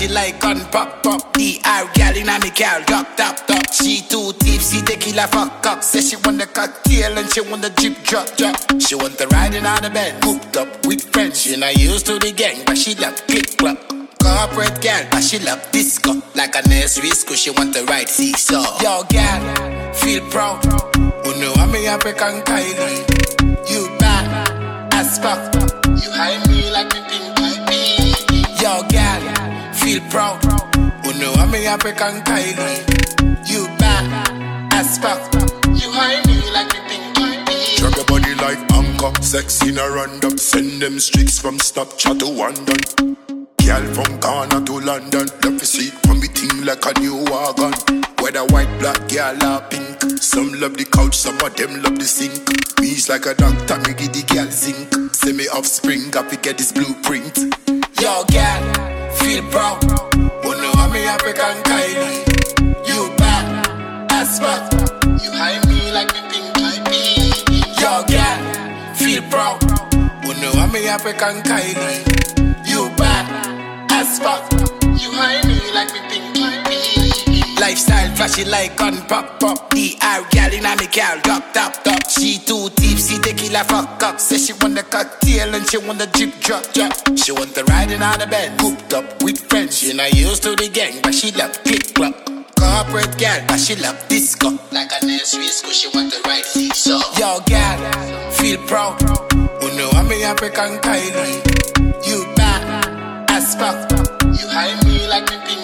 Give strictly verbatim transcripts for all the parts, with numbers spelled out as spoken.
like gun pop pop. The R gal in a me gal, drop top top. She too tipsy, tequila fuck up. Say she want the cocktail and she want the drip drop drop. She want the riding on the bed, hooked up with friends. She not used to the gang, but she love click clock. Corporate gal, but she love disco. Like a nursery school, she want the right seesaw. Yo gal, feel proud. You know I'm a African Kylie. You bad as fuck. You hide me like me pinky. Yo gal, feel proud. You know I'm a African Kylie. You bad as fuck. You hide me like me pinky. Drop your body like anchor. Sex in a random. Send them streaks from Snapchat to London. Girl from Ghana to London. Love to see come thing like a new wagon. Whether white, black, girl or pink. Some love the couch, some of them love the sink. Me's like a doctor, me give the girl zinc. Say me offspring, I pick get this blueprint. Yo girl, feel proud. You know I'm a African Kylie. You bad as fuck. You hide me like me pinky. Yo girl, feel proud. You know I'm a African Kylie. You bad as fuck. You hide me like me pinky. Lifestyle flashy like gun pop pop. The R gal in a me gal, drop top top. She too tipsy, tequila fuck up. Say she want the cocktail and she want the drip drop drop. She want the riding on the bed, hooked up with friends. She not used to the gang, but she love click clock. Corporate gal, but she love disco. Like a nursery school, she want the right seesaw. Yo gal, feel proud. You know I'm a African Kylie. You bad as fuck. You hide me like me pinky.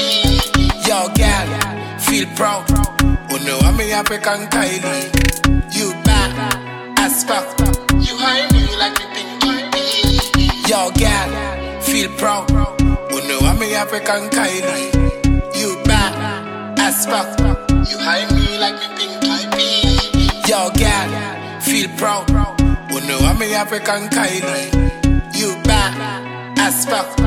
Yo gal, feel proud. You know I'm a African Kylie. You bad as fuck. You hide me like me pinky. Yo gal, feel proud. You know I'm a African Kylie. You bad as fuck. You hide me like me pinky. Yo gal, feel proud. You know I'm a African Kylie. You bad as fuck.